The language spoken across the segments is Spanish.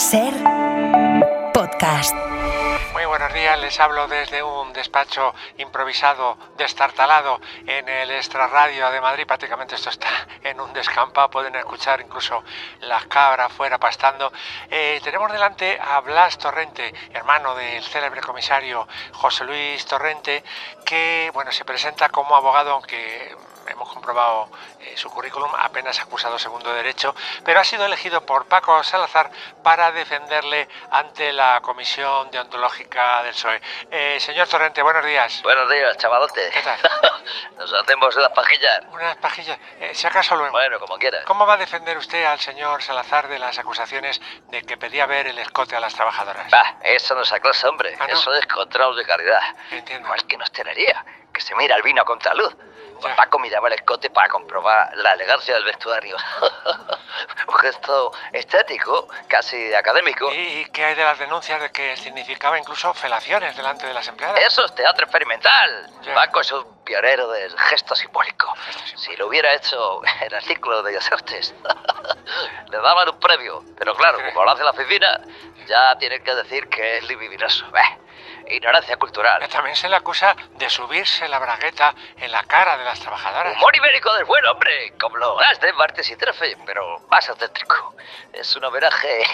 SER Podcast. Muy buenos días, les hablo desde un despacho improvisado, destartalado en el Extrarradio de Madrid. Prácticamente esto está en un descampado, pueden escuchar incluso las cabras fuera pastando. Tenemos delante a Blas Torrente, hermano del célebre comisario José Luis Torrente, que se presenta como abogado, aunque hemos comprobado su currículum, apenas ha cursado segundo de Derecho, pero ha sido elegido por Paco Salazar para defenderle ante la Comisión Deontológica del PSOE. Señor Torrente, buenos días. Buenos días, chavalote. ¿Qué tal? Nos hacemos unas pajillas. Unas pajillas, si acaso luego. Bueno, como quiera. ¿Cómo va a defender usted al señor Salazar de las acusaciones de que pedía ver el escote a las trabajadoras? Bah, eso no es aclase, hombre. ¿Ah, no? Eso es control de calidad. Entiendo. No es que no esterería, que se mira el vino a contraluz. Pues Paco miraba el escote para comprobar la elegancia del vestuario. Un gesto estético, casi académico. ¿Y qué hay de las denuncias de que significaba incluso felaciones delante de las empleadas? Eso es teatro experimental. Ya. Paco es un pionero del gesto simbólico. Si lo hubiera hecho en el ciclo de Bellas Artes, le daban un premio. Pero claro, como lo hace la oficina, ya tienen que decir que es libidinoso. Ignorancia cultural. También se le acusa de subirse la bragueta en la cara de las trabajadoras. Humor ibérico del buen hombre, como lo has de Martes y Trefe, pero más auténtico. Es un homenaje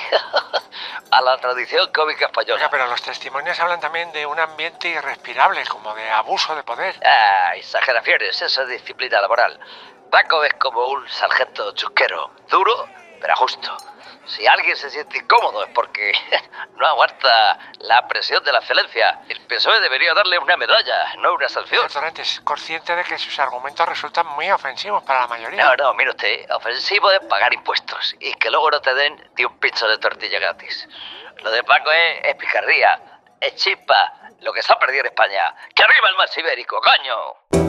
a la tradición cómica española. Oiga, pero los testimonios hablan también de un ambiente irrespirable, como de abuso de poder. Exageraciones, eso es disciplina laboral. Paco es como un sargento chusquero, duro, pero justo. Si alguien se siente incómodo es porque no aguanta la presión de la excelencia. El PSOE debería darle una medalla, no una sanción. Señor Torrente, es consciente de que sus argumentos resultan muy ofensivos para la mayoría. No, mire usted, ofensivo es pagar impuestos y que luego no te den ni un pincho de tortilla gratis. Lo de Paco es picardía, es chispa, lo que se ha perdido en España. ¡Que arriba el mar ibérico, coño!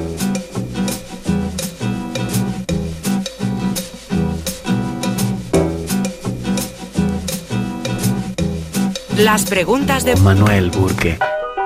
Las preguntas de Manuel Burke.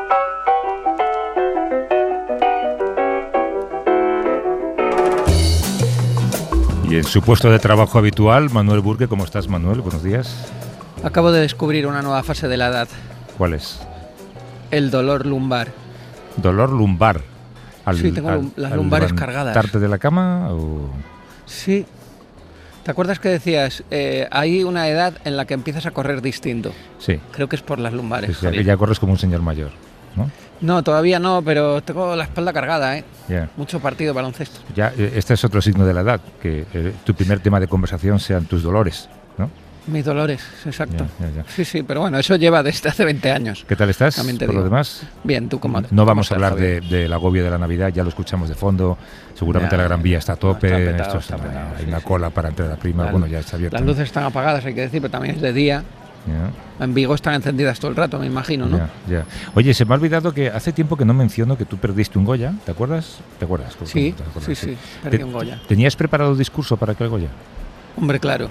Y en su puesto de trabajo habitual, Manuel Burke. ¿Cómo estás, Manuel? Buenos días. Acabo de descubrir una nueva fase de la edad. ¿Cuál es? El dolor lumbar. ¿Dolor lumbar? Sí, tengo las lumbares cargadas. ¿Levantarte de la cama o...? Sí. ¿Te acuerdas que decías, hay una edad en la que empiezas a correr distinto? Sí. Creo que es por las lumbares. Sí, ya corres como un señor mayor, ¿no? No, todavía no, pero tengo la espalda cargada, ¿eh? Ya. Mucho partido baloncesto. Ya, este es otro signo de la edad, que tu primer tema de conversación sean tus dolores, ¿no? Mis dolores, exacto. Ya. Sí, pero bueno, eso lleva desde hace 20 años. ¿Qué tal estás, También te por lo digo. demás? Bien, ¿tú cómo? No vamos a cómo hablar estás, del agobio de la Navidad, ya lo escuchamos de fondo. Seguramente Ya, la Gran Vía está a tope. está petado, Esto está petado, hay sí, una sí. cola para entrar a prima. Ya está abierto. Las luces están apagadas, hay que decir, pero también es de día. Ya. En Vigo están encendidas todo el rato, me imagino, ¿no? Ya. Oye, se me ha olvidado que hace tiempo que no menciono que tú perdiste un Goya, ¿te acuerdas? Sí, ¿Te acuerdas? sí, perdí un Goya. ¿Tenías preparado un discurso para aquel Goya? Hombre, claro.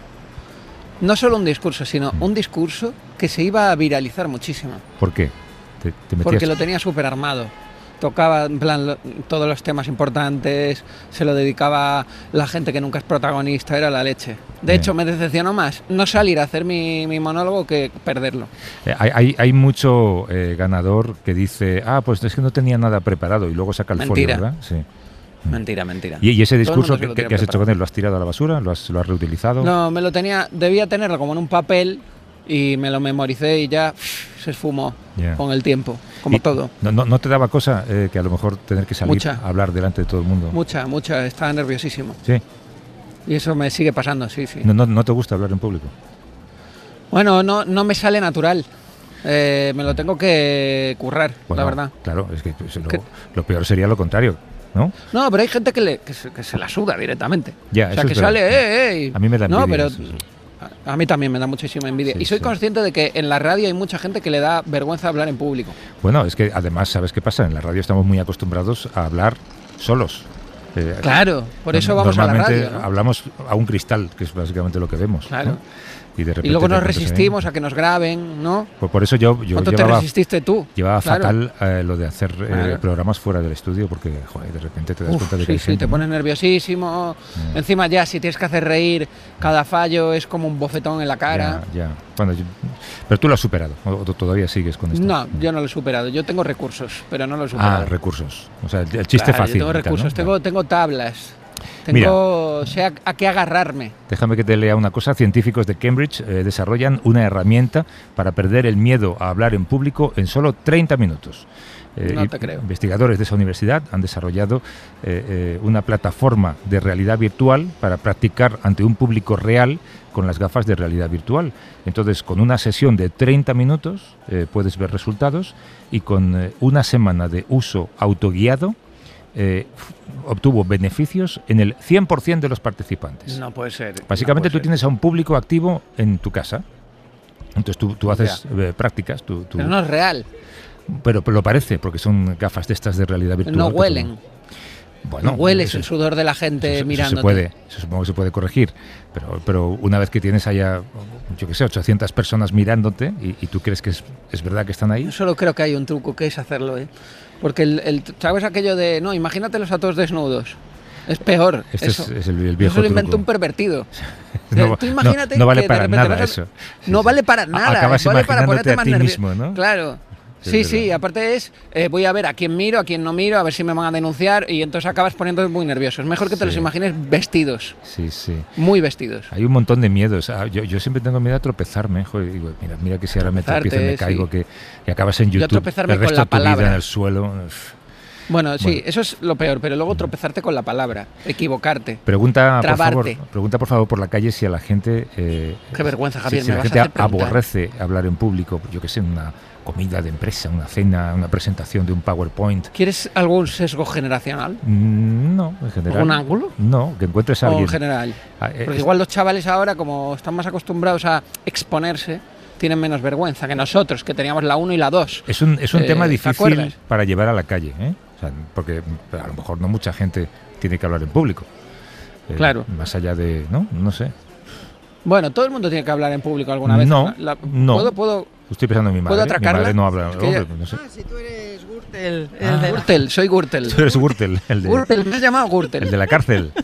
No solo un discurso, sino un discurso que se iba a viralizar muchísimo. ¿Por qué? ¿Te metías? Porque lo tenía súper armado. Tocaba, en plan, todos los temas importantes, se lo dedicaba a la gente que nunca es protagonista, era la leche. De hecho, me decepcionó más no salir a hacer mi monólogo que perderlo. Hay mucho ganador que dice, pues es que no tenía nada preparado y luego saca el Mentira. folio, ¿verdad? Sí. Mentira. ¿Y ese discurso Todo el mundo se lo qué tiene has hecho preparado. con él? ¿Lo has tirado a la basura? ¿Lo has reutilizado? No, debía tenerlo como en un papel y me lo memoricé y ya se esfumó con el tiempo, como todo. ¿No te daba cosa que a lo mejor tener que salir Mucha. a hablar delante de todo el mundo? Mucha, estaba nerviosísimo. Sí. Y eso me sigue pasando, sí. ¿No te gusta hablar en público? Bueno, no me sale natural. Me lo tengo que currar, la verdad. Claro, es que lo peor sería lo contrario, ¿no? No, pero hay gente que se la suda directamente. Ya, o sea, eso que es verdad. sale, A mí me da envidia. No, pero eso, sí. a mí también me da muchísima envidia. Sí, y soy sí. consciente de que en la radio hay mucha gente que le da vergüenza hablar en público. Bueno, es que además, ¿sabes qué pasa? En la radio estamos muy acostumbrados a hablar solos. Claro, por eso vamos a la Normalmente radio, ¿no? hablamos a un cristal, que es básicamente lo que vemos. Claro. ¿no? y de repente... Y luego te nos encuentras ahí. resistimos a que nos graben, ¿no? Pues por eso yo ¿Cuánto te resististe tú? llevaba Claro. fatal lo de hacer Claro. programas fuera del estudio, porque joder, de repente te das cuenta de que hay Sí, gente, te ¿no? pones nerviosísimo. Encima ya, si tienes que hacer reír, cada fallo es como un bofetón en la cara. Ya. Bueno, pero tú lo has superado, o todavía sigues con esto. No, yo no lo he superado. Yo tengo recursos, pero no lo he superado. Recursos. O sea, el chiste Claro, fácil. yo tengo recursos, ¿no? tengo tablas. Mira. Sé a qué agarrarme. Déjame que te lea una cosa. Científicos de Cambridge desarrollan una herramienta para perder el miedo a hablar en público en solo 30 minutos. No te creo. Investigadores de esa universidad han desarrollado una plataforma de realidad virtual para practicar ante un público real con las gafas de realidad virtual. Entonces, con una sesión de 30 minutos puedes ver resultados, y con una semana de uso autoguiado obtuvo beneficios en el 100% de los participantes. No puede ser. Básicamente no puede tú tienes a un público activo en tu casa. Entonces tú haces prácticas. Tú, Pero no es real. pero lo parece, porque son gafas de estas de realidad virtual. No que huelen. Bueno, No hueles eso- el sudor de la gente eso mirándote. eso supongo que se puede corregir, pero una vez que tienes allá, yo qué sé, 800 personas mirándote y tú crees que es verdad que están ahí. Yo solo creo que hay un truco, que es hacerlo, ¿eh? Porque ¿sabes aquello de, no, imagínatelos a todos desnudos? Es peor. Este eso. es el viejo Eso lo inventó truco. un pervertido. No, Tú imagínate no vale que de para repente nada vas a- eso. No Sí, vale sí. para nada. Acabas vale para imaginándote ponerte a más ti nervioso. mismo, ¿no? Claro. Sí, es Sí, verdad. aparte voy a ver a quién miro, a quién no miro, a ver si me van a denunciar, y entonces acabas poniéndote muy nervioso. Es mejor que te los Sí. imagines vestidos, Sí, sí. muy vestidos. Hay un montón de miedos. Yo siempre tengo miedo a tropezarme. Joder, digo, mira que si ahora me tropiezo y me Tropezarte, caigo, sí. que acabas en Yo a YouTube tropezarme el con resto la de tu vida palabra. en el suelo. Bueno, sí, Bueno. eso es lo peor, pero luego tropezarte con la palabra, equivocarte. Pregunta Trabarte. por favor por la calle si a la gente Qué vergüenza, Javier, si me la vas a gente hacer preguntar. aborrece hablar en público, yo que sé, una comida de empresa, una cena, una presentación de un PowerPoint. ¿Quieres algún sesgo generacional? No, en general. ¿Algún ángulo? No, que encuentres a ¿O alguien. en general? Ah, Porque igual los chavales ahora, como están más acostumbrados a exponerse, tienen menos vergüenza que nosotros, que teníamos la 1 y la 2. Es un tema ¿te difícil acuerdas? para llevar a la calle, ¿eh? O sea, porque a lo mejor no mucha gente tiene que hablar en público. Claro. Más allá de, no sé. Bueno, todo el mundo tiene que hablar en público alguna vez. No, no. ¿Puedo Estoy pensando en mi madre. ¿Puedo Mi atracarla? madre no habla, Es que hombre, ya- no sé. Si tú eres Gürtel, Gürtel, soy Gürtel. Tú eres Gürtel, Gürtel, me has llamado Gürtel. el de la cárcel.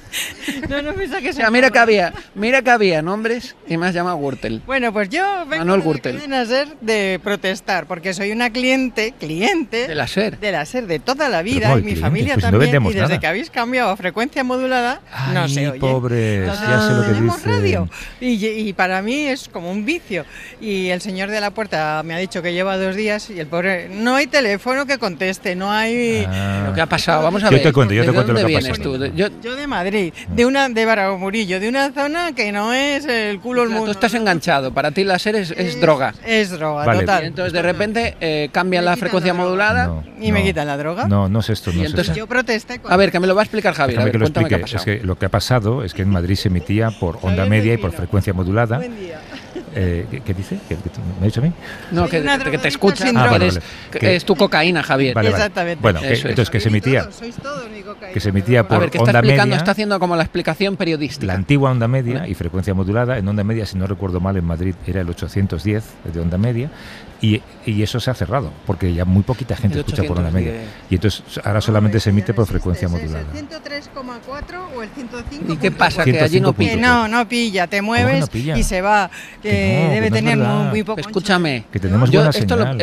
No piensa que O sea, mira que había nombres y me has llamado Gürtel. Bueno, pues yo vengo Manuel de la Gürtel. cadena SER de protestar, porque soy una cliente De la SER. de la SER de toda la vida, ¿cómo y mi cliente? familia Pues no también, vendemos y desde nada. que habéis cambiado a frecuencia modulada, no Ay, se oye. pobres, Entonces, ya sé lo que tenemos dicen. radio, y para mí es como un vicio. Y el señor de la puerta me ha dicho que lleva 2 días, y el pobre, no hay teléfono que conteste, no hay... Ah. Lo que ha pasado, vamos a Yo ver. te cuento ¿De lo dónde que ha vienes pasado. tú? Yo de Madrid, de Baramurillo, de una zona que no es el culo del Tú mundo. estás enganchado, para ti la SER es droga. Es droga, Vale. Y total. entonces de repente cambian Me la quitan frecuencia la droga. modulada. No, Y me no. quitan la droga. No es esto, no Y es entonces esto. Yo protesté. A ver, que me lo va a explicar Javier. A Déjame ver, que lo cuéntame qué ha explique. Es pasado. que lo que ha pasado es que en Madrid se emitía por onda Javier media y Delfino. por frecuencia modulada. Buen día. ¿Qué dice? ¿Me ha dicho a mí? No, Soy una que te drogadicta escucha. sin que droga. eres- Vale. que Que- es tu cocaína, Javier. Vale, vale. Exactamente. Bueno, Eso es. entonces que se emitía Sois todos mi cocaína. que se emitía A por ver, que está onda explicando, media, está haciendo como la explicación periodística. la antigua onda media y frecuencia modulada. En onda media, si no recuerdo mal, en Madrid era el 810 de onda media, y eso se ha cerrado porque ya muy poquita gente El escucha por onda media. 810. Y entonces ahora solamente se emite por frecuencia ¿Es modulada. el 103,4 o el 105? ¿Y qué pasa? Que allí no 105.4. Que pilla. no pilla, te ¿Cómo que mueves no pilla? y se va. Que no, Debe que no es tener verdad. muy poco. Escúchame. Que tenemos Yo buena esto señal.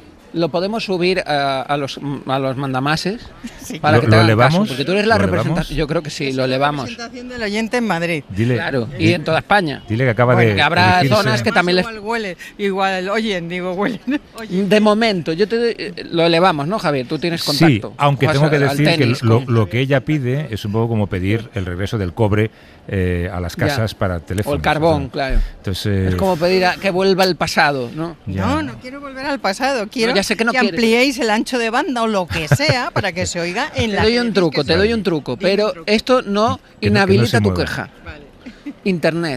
lo podemos subir a los mandamases Sí. para ¿Lo- que te lo hagan elevamos? caso, porque tú eres la ¿Lo elevamos? representación. Yo creo que sí, lo elevamos. Representación del oyente en Madrid. Dile, Claro, y en toda España. dile que acaba Bueno, de que habrá elegirse- zonas que también les... Igual huele, igual oyen, digo, huelen. Oyen. De momento, lo elevamos, ¿no, Javier? Tú tienes Sí, contacto. aunque Juegas tengo que al decir que tenis lo, con- lo que ella pide es un poco como pedir el regreso del cobre a las Ya. casas para teléfonos. O el carbón, o sea, claro. Entonces, Es como pedir que vuelva el pasado, ¿no? ya. No quiero volver al pasado. Quiero ya sé que no quieres. ampliéis el ancho de banda o lo que sea para que se oiga en Te la. doy un truco, Dime truco, un pero truco. esto no Que no inhabilita se tu mueva. queja. Vale. Internet.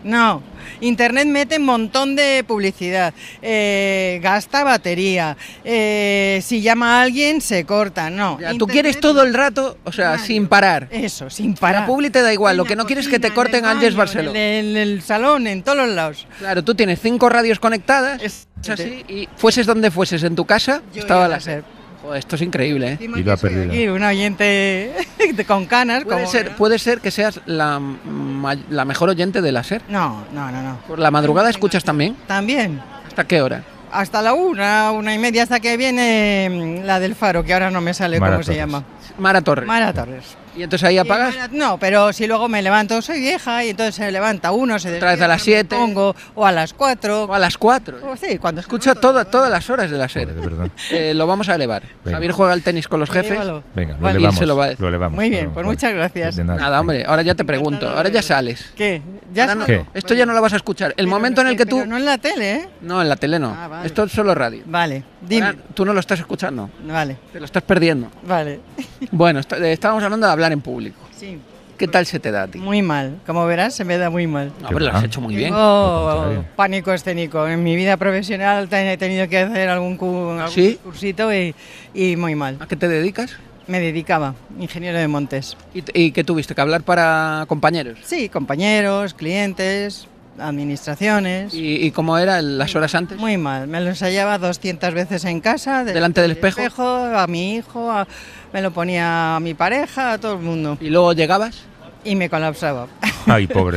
No, Internet mete un montón de publicidad, gasta batería, si llama a alguien se corta, no. Ya, tú Internet- quieres todo el rato, o sea, Radio. sin parar. Eso, sin parar. La publi te da igual, En lo la que no quieres es que cocina, te corten en el Ángeles baño, Barceló. En el salón, en todos los lados. Claro, tú tienes 5 radios conectadas, Es así, y fueses donde fueses en tu casa, Yo estaba iba a la la SER. Joder, esto es increíble, ¿eh? Encima Y lo que ha soy perdido. aquí, un oyente con canas. Puede ser que seas la mejor oyente de la SER. No. ¿Por la madrugada escuchas también? También. ¿Hasta qué hora? Hasta la 1:30, hasta que viene la del Faro, que ahora no me sale Mara cómo se Torres. llama. Mara Torres. Mara Torres. ¿Y entonces ahí apagas? No, pero si luego me levanto, soy vieja, y entonces se levanta uno, se Otra vez a despierta, las me 7. pongo, o a las 4. O a las 4. O sí, cuando Escucha todas las horas de la Joder, SER. de verdad. Lo vamos a elevar. Venga. Javier juega al tenis con los jefes. Llévalo. Venga, lo Vale, elevamos. se lo va a decir. Lo elevamos. Muy bien, Vale, pues vale. muchas gracias. De Nada, hombre, ahora ya te pregunto. Ahora ya sales. ¿Qué? ¿Ya Ahora no- salgo? ¿Qué? Esto ya no lo vas a escuchar. El Pero momento en el que tú... pero no en la tele, ¿eh? No, en la tele no. Ah, vale. Esto es solo radio. Vale, dime. Ahora, tú no lo estás escuchando. Vale, Te lo estás perdiendo. vale. Bueno, estábamos hablando de hablar en público. Sí, ¿Qué tal se te da a ti? muy mal. Como verás, se me da muy mal. No, pero lo has hecho muy bien. Al Tengo contrario. pánico escénico. En mi vida profesional he tenido que hacer algún ¿Sí? cursito y muy mal. ¿A qué te dedicas? Me dedicaba, ingeniero de montes. ¿Y qué tuviste? ¿Que hablar para compañeros? Sí, compañeros, clientes, administraciones. ¿Y cómo eran las horas antes? Muy mal. Me lo ensayaba 200 veces en casa. ¿Delante del espejo? A mi hijo, me lo ponía a mi pareja, a todo el mundo. ¿Y luego llegabas? Y me colapsaba. Ay, pobre.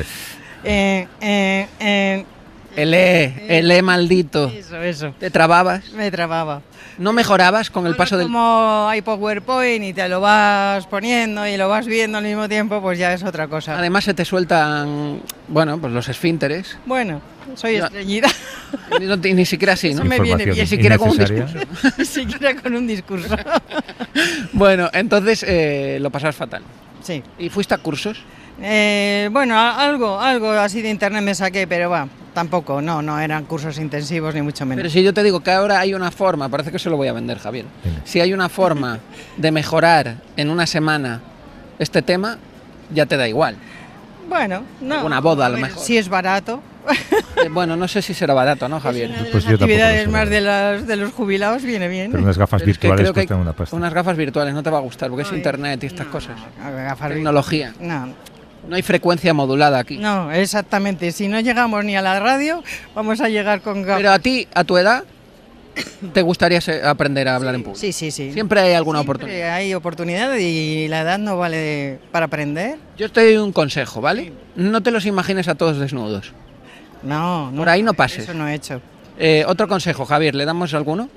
El maldito. Eso. ¿Te trababas? Me trababa. ¿No mejorabas con el paso del...? Como hay PowerPoint y te lo vas poniendo y lo vas viendo al mismo tiempo, pues ya es otra cosa. Además se te sueltan, bueno, pues los esfínteres. Bueno, soy No. estreñida. Ni siquiera así, ¿no? Eso me viene bien. Ni siquiera con un innecesaria. discurso. Ni siquiera con un discurso. Bueno, entonces lo pasabas fatal. Sí. ¿Y fuiste a cursos? Bueno, algo así de internet me saqué, pero va, tampoco, no eran cursos intensivos ni mucho menos. Pero si yo te digo que ahora hay una forma, parece que se lo voy a vender, Javier. Venga. Si hay una forma de mejorar en una semana este tema, ya te da igual. Bueno, no. Una boda, a lo ver, mejor. Si es barato. Bueno, no sé si será barato, ¿no, Javier? Es una de Pues las yo tampoco lo actividades sé, más la de los jubilados viene bien. Pero unas gafas Pero es que virtuales creo que hay cuestan una pasta. unas gafas virtuales no te va a gustar, porque es Ay, internet y estas no, cosas. gafas Tecnología. No, No hay frecuencia modulada aquí. no, exactamente. Si no llegamos ni a la radio, vamos a llegar con gafas. Pero a ti, a tu edad, ¿te gustaría aprender a hablar en público? Sí. Siempre hay alguna Siempre oportunidad. hay oportunidad y la edad no vale para aprender. Yo te doy un consejo, ¿vale? No te los imagines a todos desnudos. No, Por ahí no pases. Eso no he hecho. Otro consejo, Javier, ¿le damos alguno?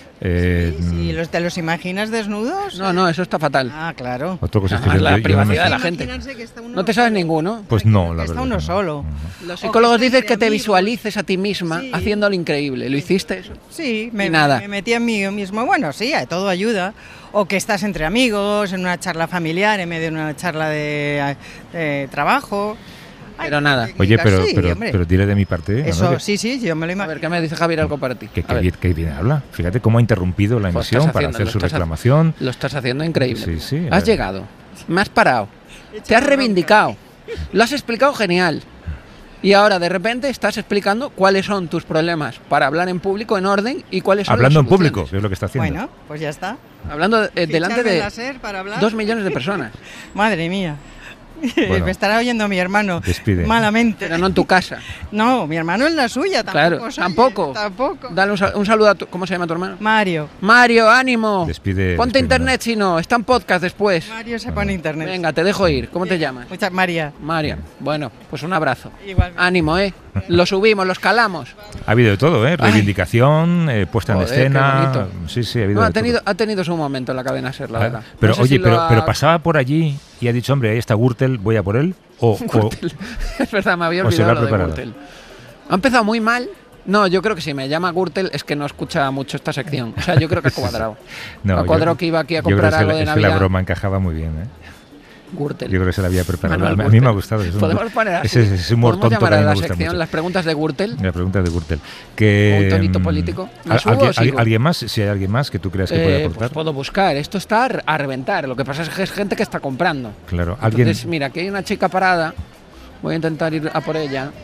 Si ¿te los imaginas desnudos? No, eso está fatal. Ah, claro. Otra cosa es que Además, la yo no privacidad de sé. la gente. Imaginarse que está uno ¿No te sabes solo. ninguno? Pues no, la Que está verdad. uno que no. solo. No. Los psicólogos que está dicen que entre te amigos. visualices a ti misma Sí. haciendo lo increíble. ¿Lo hiciste eso? Sí, Y nada. me metí en mí mismo. Bueno, sí, todo ayuda. O que estás entre amigos, en una charla familiar, en medio de una charla de trabajo. Pero nada. Oye, pero, sí, hombre. pero dile de mi parte. Eso, Manolio, sí, yo me lo A imagino. ver, ¿qué me dice Javier algo para ti? Que A ver, bien habla. Fíjate cómo ha interrumpido la Pues emisión estás para haciendo- hacer lo su estás ha- reclamación. lo estás haciendo increíble. Sí, sí, Has llegado, me has parado, te has reivindicado, lo has explicado genial. Y ahora de repente estás explicando cuáles son tus problemas para hablar en público en orden y cuáles son Hablando en las público, soluciones. que es lo que está haciendo. Bueno, pues ya está. Hablando delante Ficharme de en la SER para hablar. 2 millones de personas, Madre mía. Bueno. Me estará oyendo mi hermano. Despide. Malamente. pero no en tu casa. No, mi hermano en la suya, tampoco. Claro, oye, tampoco. Tampoco. Dale un saludo a tu, ¿cómo se llama tu hermano? Mario. Mario, ánimo. Despide. Ponte internet si no, está en podcast después. Mario se pone internet. Venga, te dejo ir. ¿Cómo te llamas? Muchas María. Mario. Bueno, pues un abrazo. Igualmente. Ánimo, Lo subimos, lo escalamos. Ha habido de todo, ¿eh? Reivindicación, puesta en Joder, qué escena. bonito. Sí, sí, ha habido No, de todo. ha tenido su momento en la cadena SER, la Ah, verdad. Pero No sé oye, si lo pero, ha- pero pasaba por allí y ha dicho, hombre, ahí está Gürtel, voy a por él. O Es verdad, me había o se lo olvidado ha lo de preparado. Gürtel. Ha empezado muy mal. No, yo creo que si me llama Gürtel es que no escucha mucho esta sección. O sea, yo creo que ha cuadrado. no, Ha cuadrado que iba aquí a yo creo comprar que algo es de que la Navidad. broma encajaba muy bien, ¿eh? Gürtel. Yo creo que se la había preparado. Manuel A mí me ha Gürtel. gustado. Es un- Podemos poner así. ese humor Podemos tonto que llamar a a mí me la gusta sección mucho. las preguntas de Gürtel. La pregunta de Gürtel. Que, Un tonito político. ¿Me ¿al- subo o alguien, sigo? ¿Alguien más? Si hay alguien más que tú creas que puede Pues aportar. puedo buscar. Esto está a reventar. Lo que pasa es que es gente que está comprando. Claro, alguien. Entonces, mira, aquí hay una chica parada. Voy a intentar ir a por ella.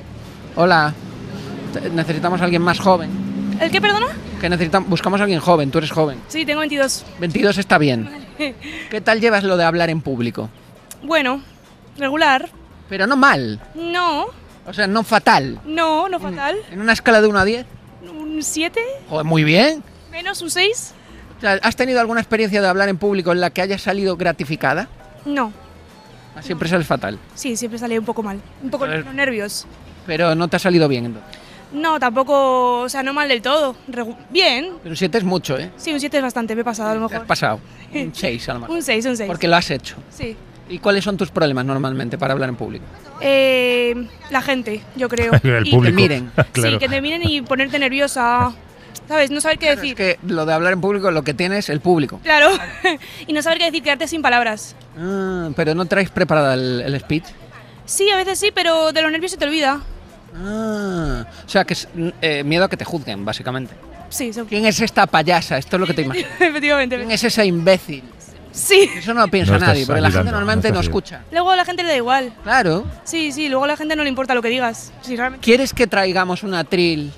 Hola. Necesitamos a alguien más joven. ¿El qué, perdona? Buscamos a alguien joven, tú eres joven. Sí, tengo 22. 22 está bien. ¿Qué tal llevas lo de hablar en público? Bueno, regular. Pero no mal. No. O sea, no fatal. No fatal. ¿En una escala de 1 a 10? ¿Un 7? Joder, muy bien. ¿Menos? ¿Un 6? O sea, ¿has tenido alguna experiencia de hablar en público en la que hayas salido gratificada? No. Siempre sales fatal. Sí, siempre salí un poco mal. Un poco los nervios. Pero no te ha salido bien, entonces. No, tampoco, o sea, no mal del todo. Bien. Pero 7 es mucho, ¿eh? Sí, un 7 es bastante, me he pasado a lo Te has mejor. pasado. Un 6 a lo mejor. Un 6. Porque lo has hecho. Sí. ¿Y cuáles son tus problemas normalmente para hablar en público? La gente, yo creo. El Y público. que te miren. Claro. Sí, que te miren y ponerte nerviosa. ¿Sabes? No saber qué Claro, decir. es que lo de hablar en público lo que tiene es el público. Claro. Y no saber qué decir, quedarte sin palabras. Pero no traes preparada el speech. Sí, a veces sí, pero de los nervios se te olvida. O sea, que es miedo a que te juzguen, básicamente. Sí, ¿Quién es esta payasa? Esto es lo que te imaginas. efectivamente. ¿Quién es esa imbécil? Sí. Eso no lo piensa No estás nadie, porque la gente ayudando, normalmente no no estás escucha. Luego a la gente le da igual. Claro. Sí, luego a la gente no le importa lo que digas. Sí, realmente. ¿Quieres que traigamos una atril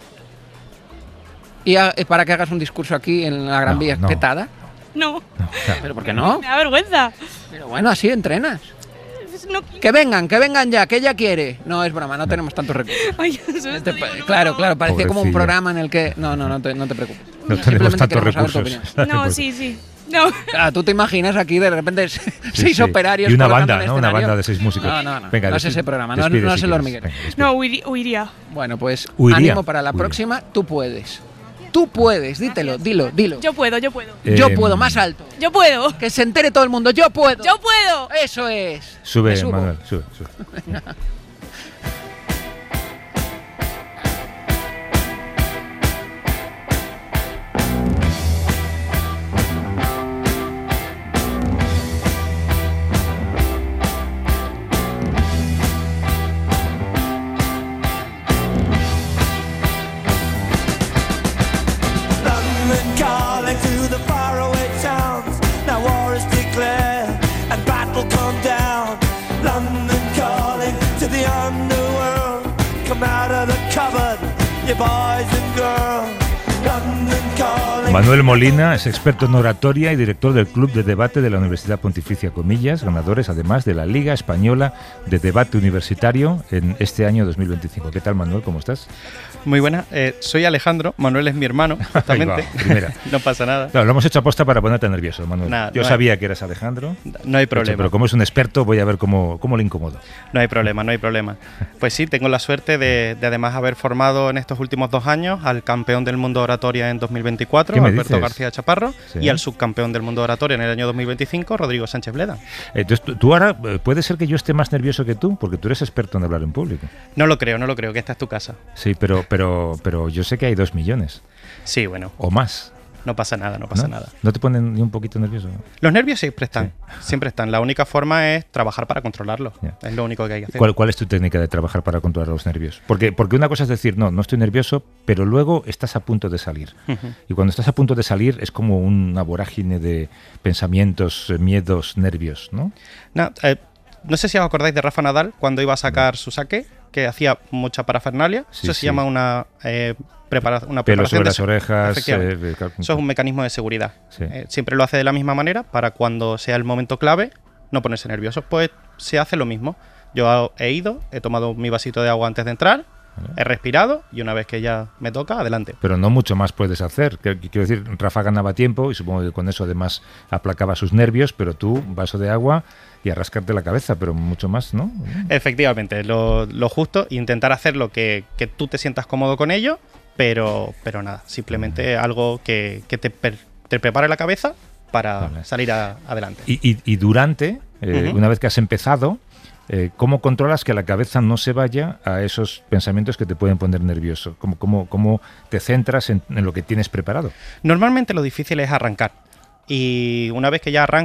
para que hagas un discurso aquí en la Gran Vía petada? No. No, claro. ¿Pero por qué no? Me da vergüenza. Pero bueno, así entrenas. No. Que vengan ya, que ella quiere. No, es broma, no tenemos tantos recursos. Ay, eso es Claro, parece como un Pobrecilla. programa en el que... No te preocupes. No tenemos Simplemente tantos queremos saber tu recursos. opinión. No, sí. No. Claro, tú te imaginas aquí de repente Sí, 6 sí. operarios Y una colgando banda, en ¿no? el Una escenario. banda de 6 músicos. No. Venga, No es ese programa, no despide es si el quieres. hormiguero. Venga, despide. No, huiría. Bueno, pues Huiría. ánimo para la próxima. Tú puedes. Tú puedes, dilo. Yo puedo. Yo puedo, más alto. Yo puedo. Que se entere todo el mundo. Yo puedo. Yo puedo. Eso es. Me Sube, subo. Manuel, sube. London calling to the faraway towns. Now war is declared and battle come down. London calling to the underworld. Come out of the cupboard, you boys and girls. London calling. Manuel Molina es experto en oratoria y director del Club de Debate de la Universidad Pontificia Comillas, ganadores además de la Liga Española de Debate Universitario en este año 2025. ¿Qué tal, Manuel? ¿Cómo estás? Muy buena, soy Alejandro, Manuel es mi hermano, justamente. Ahí va, primera. No pasa nada. Claro, lo hemos hecho aposta para ponerte nervioso, Manuel. Nah, Yo no sabía que eras Alejandro. No hay problema. Pero como es un experto, voy a ver cómo le incomodo. No hay problema. Pues sí, tengo la suerte de además haber formado en estos últimos 2 años al campeón del mundo de oratoria en 2024, ¿Qué me Alberto dices? García Chaparro, Sí. y al subcampeón del mundo de oratoria en el año 2025, Rodrigo Sánchez Bleda. Entonces, tú ahora, puede ser que yo esté más nervioso que tú, porque tú eres experto en hablar en público. No lo creo, que esta es tu casa. Sí, pero yo sé que hay 2 millones Sí, bueno, o más. no pasa nada. ¿No te ponen ni un poquito nervioso? Los nervios siempre están. La única forma es trabajar para controlarlos. Ya. Es lo único que hay que hacer. ¿Cuál es tu técnica de trabajar para controlar los nervios? Porque una cosa es decir, no estoy nervioso, pero luego estás a punto de salir. Ujú. Y cuando estás a punto de salir es como una vorágine de pensamientos, miedos, nervios, ¿no? No sé si os acordáis de Rafa Nadal cuando iba a sacar su saque, que hacía mucha parafernalia. Sí, Eso sí. se llama una Pelos preparación sobre de las orejas. Efectivamente. Eso es un mecanismo de seguridad. Sí. Siempre lo hace de la misma manera para cuando sea el momento clave no ponerse nervioso. Pues se hace lo mismo. Yo he tomado mi vasito de agua antes de entrar, he respirado y una vez que ya me toca, adelante. Pero no mucho más puedes hacer. Quiero decir, Rafa ganaba tiempo y supongo que con eso además aplacaba sus nervios, pero tú, vaso de agua y a rascarte la cabeza, pero mucho más, ¿no? Efectivamente, lo justo, intentar hacer lo que tú te sientas cómodo con ello, pero nada, simplemente algo que te prepare la cabeza para salir adelante. Y durante, Ujú. una vez que has empezado, ¿cómo controlas que la cabeza no se vaya a esos pensamientos que te pueden poner nervioso? ¿Cómo te centras en lo que tienes preparado? Normalmente lo difícil es arrancar. Y una vez que ya arrancas,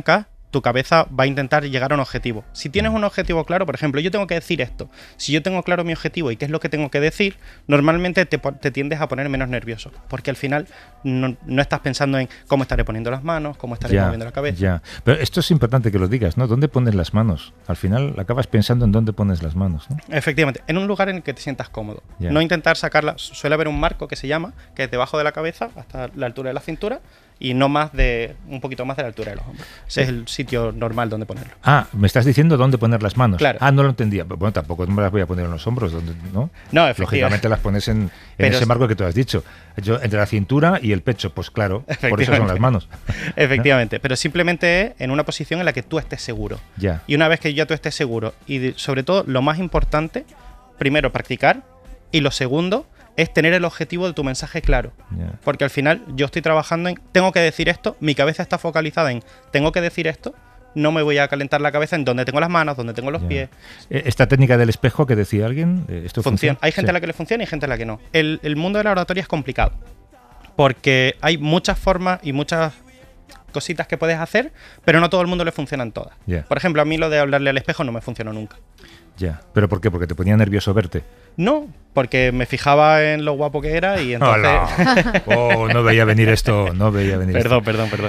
tu cabeza va a intentar llegar a un objetivo. Si tienes un objetivo claro, por ejemplo, yo tengo que decir esto. Si yo tengo claro mi objetivo y qué es lo que tengo que decir, normalmente te tiendes a poner menos nervioso, porque al final no estás pensando en cómo estaré poniendo las manos, cómo estaré moviendo la cabeza. Ya. Pero esto es importante que lo digas, ¿no? ¿Dónde pones las manos? Al final acabas pensando en dónde pones las manos, ¿no? Efectivamente, en un lugar en el que te sientas cómodo. Ya. No intentar sacarla. Suele haber un marco que se llama, que es debajo de la cabeza hasta la altura de la cintura, y no más de un poquito más de la altura de los hombros. Ese es el sitio normal donde ponerlo. Ah, me estás diciendo dónde poner las manos. Claro. Ah, no lo entendía. Bueno, tampoco me las voy a poner en los hombros, ¿no? No, efectivamente. Lógicamente las pones en ese marco que tú has dicho. Yo, entre la cintura y el pecho, pues claro, por eso son las manos. Efectivamente, pero simplemente es en una posición en la que tú estés seguro. Ya. Y una vez que ya tú estés seguro, y sobre todo lo más importante, primero practicar, y lo segundo es tener el objetivo de tu mensaje claro. Ya. Porque al final yo estoy trabajando en, tengo que decir esto, mi cabeza está focalizada en, tengo que decir esto, no me voy a calentar la cabeza en dónde tengo las manos, dónde tengo los pies. Esta técnica del espejo que decía alguien, ¿esto funciona? Hay gente a la que le funciona y gente a la que no. El mundo de la oratoria es complicado, porque hay muchas formas y muchas cositas que puedes hacer, pero no todo el mundo le funcionan todas. Yeah. Por ejemplo, a mí lo de hablarle al espejo no me funcionó nunca. Ya. ¿Pero por qué? ¿Porque te ponía nervioso verte? No, porque me fijaba en lo guapo que era y entonces... Oh, no veía venir esto, no veía venir Perdón.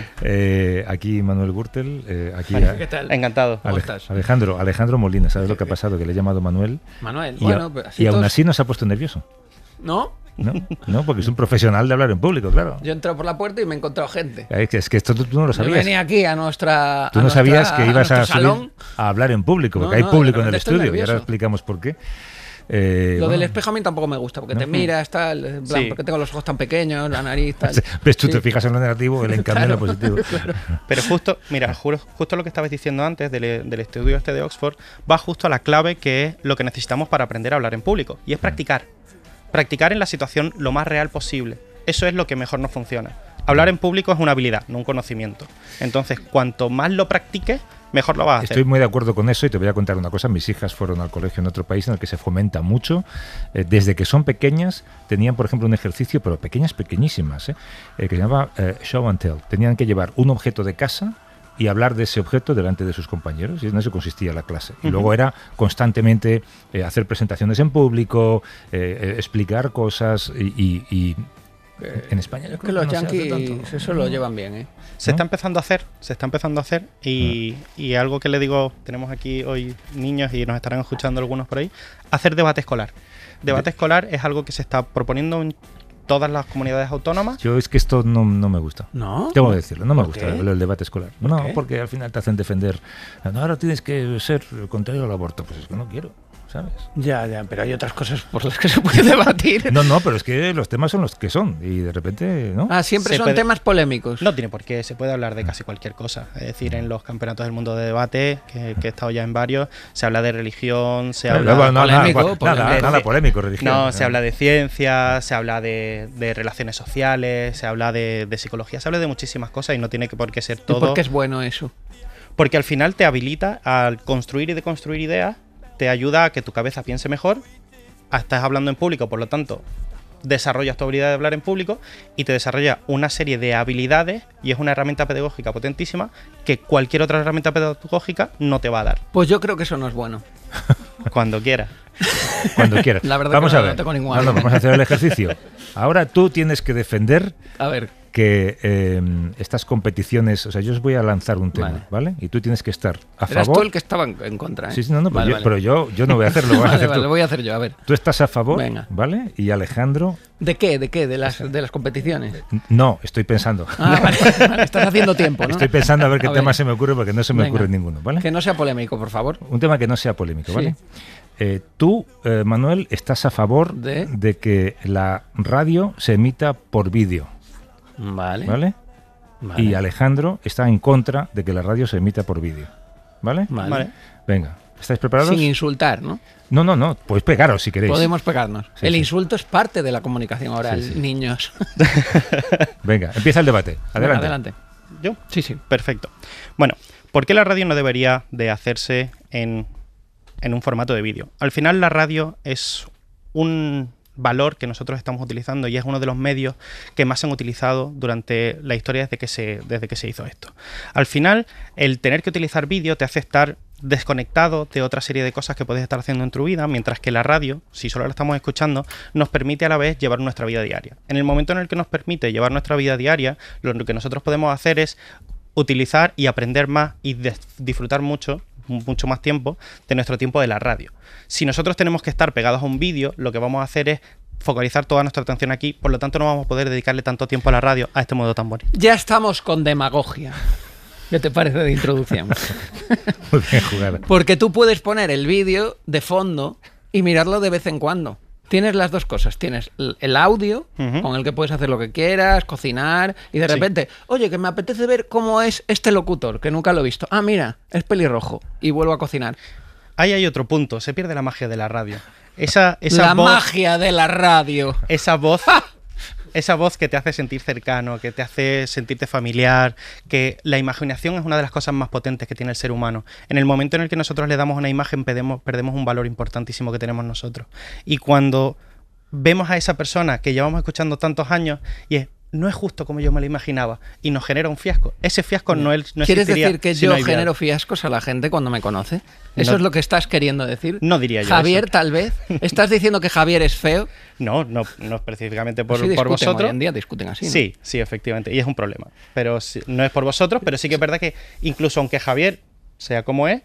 aquí Manuel Gürtel, aquí ¿Qué tal? Encantado. ¿Cómo estás? Alejandro Molina, ¿sabes lo que ha pasado? Que le he llamado Manuel. Manuel, Y, bueno, pero y aún todos- así nos ha puesto nervioso. ¿No? No, porque es un profesional de hablar en público, claro. Yo entré por la puerta y me he encontrado gente. Es que esto tú no lo Yo sabías. venía aquí a nuestra. Tú a no nuestra- sabías que ibas a nuestro subir salón. a hablar en público, porque No, hay público de en el repente estoy estudio, y nervioso. ahora explicamos por qué. Lo Bueno, del espejo a mí tampoco me gusta, porque ¿no? te miras, tal, en plan, Sí. porque tengo los ojos tan pequeños, la nariz, tal. ves, tú Sí. te fijas en lo negativo, él en cambio en lo Claro, positivo. claro. Pero justo, mira, justo lo que estabas diciendo antes del estudio este de Oxford, va justo a la clave que es lo que necesitamos para aprender a hablar en público, y es practicar. Practicar en la situación lo más real posible. Eso es lo que mejor nos funciona. Hablar en público es una habilidad, no un conocimiento. Entonces, cuanto más lo practiques, mejor lo vas a hacer. Estoy muy de acuerdo con eso y te voy a contar una cosa. Mis hijas fueron al colegio en otro país en el que se fomenta mucho. Desde que son pequeñas tenían, por ejemplo, un ejercicio, pero pequeñísimas, que se llamaba show and tell. Tenían que llevar un objeto de casa y hablar de ese objeto delante de sus compañeros, y en eso consistía la clase. Y luego era constantemente hacer presentaciones en público, explicar cosas y en España yo Es creo que los no se hace yankees tanto. eso lo llevan bien, ¿eh? Se ¿no? está empezando a hacer y algo que le digo, tenemos aquí hoy niños y nos estarán escuchando algunos por ahí, hacer debate escolar. Debate escolar es algo que se está proponiendo en todas las comunidades autónomas. Yo es que esto no me gusta. ¿No? Tengo que decirlo, no me ¿Por gusta qué? el debate escolar. ¿Por No, qué? porque al final te hacen defender. No, ahora tienes que ser contrario al aborto. Pues es que no quiero, ¿sabes? Ya, pero hay otras cosas por las que se puede debatir. No, pero es que los temas son los que son y de repente, ¿no? Ah, siempre Se son puede- temas polémicos. No tiene por qué, se puede hablar de casi cualquier cosa. Es decir, en los campeonatos del mundo de debate, que he estado ya en varios, se habla de religión, se habla... Nada polémico, religión. No, se habla de ciencia, se habla de relaciones sociales, se habla de psicología, se habla de muchísimas cosas y no tiene por qué ser ¿Y todo. por qué es bueno eso? Porque al final te habilita al construir y deconstruir ideas, te ayuda a que tu cabeza piense mejor, estás hablando en público, por lo tanto, desarrollas tu habilidad de hablar en público y te desarrolla una serie de habilidades y es una herramienta pedagógica potentísima que cualquier otra herramienta pedagógica no te va a dar. Pues yo creo que eso no es bueno. Cuando quieras. Cuando quieras. La verdad vamos que a no ver. tengo ningún No, vamos a hacer el ejercicio. Ahora tú tienes que defender A ver, que estas competiciones, o sea, yo os voy a lanzar un tema, ¿vale? Y tú tienes que estar a eras favor. tú el que estaba en contra, ¿eh? Sí, no, Vale, pero yo no voy a hacerlo, lo vas a Vale, hacer vale, tú. lo voy a hacer yo, a ver. Tú estás a favor, Venga. ¿vale? Y Alejandro, ¿De qué? ¿De qué? ¿De las competiciones? no, estoy pensando. Ah, vale, estás haciendo tiempo, ¿no? Estoy pensando a ver qué A tema ver. se me ocurre porque no se me Venga. ocurre ninguno, ¿vale? Que no sea polémico, por favor. Un tema que no sea polémico, ¿vale? Sí. Tú, Manuel, estás a favor de que la radio se emita por vídeo, Vale. ¿vale? Vale. Y Alejandro está en contra de que la radio se emita por vídeo, ¿vale? Vale. Venga, ¿estáis preparados? Sin insultar, ¿no? No, podéis pegaros si queréis. Podemos pegarnos. Sí, el sí. insulto es parte de la comunicación oral, Sí, sí. niños. Venga, empieza el debate. Adelante. Adelante. ¿Yo? Sí, sí. Perfecto. Bueno, ¿por qué la radio no debería de hacerse en un formato de vídeo? Al final la radio es un valor que nosotros estamos utilizando y es uno de los medios que más se han utilizado durante la historia desde que se hizo esto. Al final, el tener que utilizar vídeo te hace estar desconectado de otra serie de cosas que puedes estar haciendo en tu vida, mientras que la radio, si solo la estamos escuchando, nos permite a la vez llevar nuestra vida diaria. En el momento en el que nos permite llevar nuestra vida diaria, lo que nosotros podemos hacer es utilizar y aprender más y disfrutar mucho más tiempo de nuestro tiempo de la radio. Si nosotros tenemos que estar pegados a un vídeo, lo que vamos a hacer es focalizar toda nuestra atención aquí, por lo tanto no vamos a poder dedicarle tanto tiempo a la radio a este modo tan bonito. Ya estamos con demagogia. ¿Qué te parece de introducción? Muy bien jugada. Porque tú puedes poner el vídeo de fondo y mirarlo de vez en cuando. Tienes las dos cosas. Tienes el audio, con el que puedes hacer lo que quieras, cocinar, y de repente, oye, que me apetece ver cómo es este locutor, que nunca lo he visto. Ah, mira, es pelirrojo. Y vuelvo a cocinar. Ahí hay otro punto. Se pierde la magia de la radio. La magia de la radio. Esa voz... Esa voz que te hace sentir cercano, que te hace sentirte familiar, que la imaginación es una de las cosas más potentes que tiene el ser humano. En el momento en el que nosotros le damos una imagen, perdemos un valor importantísimo que tenemos nosotros. Y cuando vemos a esa persona que llevamos escuchando tantos años y no es justo como yo me lo imaginaba y nos genera un fiasco. Ese fiasco no existiría. ¿Quieres decir que si no yo hay genero fiascos a la gente cuando me conoce? ¿Eso es lo que estás queriendo decir? No diría yo Javier, eso. tal vez. ¿Estás diciendo que Javier es feo? No específicamente por Sí, vosotros. Hoy en día discuten así, ¿no? Sí, efectivamente. Y es un problema. Pero no es por vosotros, pero sí que es verdad que incluso aunque Javier sea como es,